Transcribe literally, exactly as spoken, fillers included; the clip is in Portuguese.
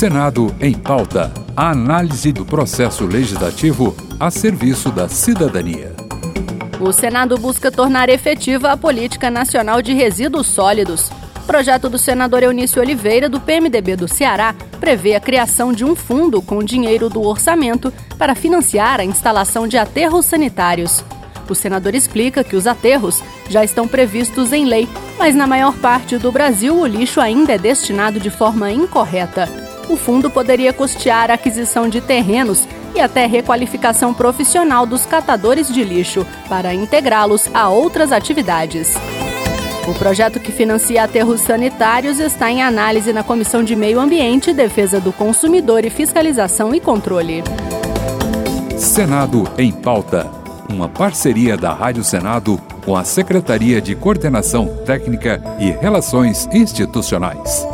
Senado em Pauta. A análise do processo legislativo a serviço da cidadania. O Senado busca tornar efetiva a Política Nacional de Resíduos Sólidos. O projeto do senador Eunício Oliveira, do P M D B do Ceará, prevê a criação de um fundo com dinheiro do orçamento para financiar a instalação de aterros sanitários. O senador explica que os aterros já estão previstos em lei, mas na maior parte do Brasil o lixo ainda é destinado de forma incorreta. O fundo poderia custear a aquisição de terrenos e até requalificação profissional dos catadores de lixo para integrá-los a outras atividades. O projeto que financia aterros sanitários está em análise na Comissão de Meio Ambiente, Defesa do Consumidor e Fiscalização e Controle. Senado em Pauta. Uma parceria da Rádio Senado com a Secretaria de Coordenação Técnica e Relações Institucionais.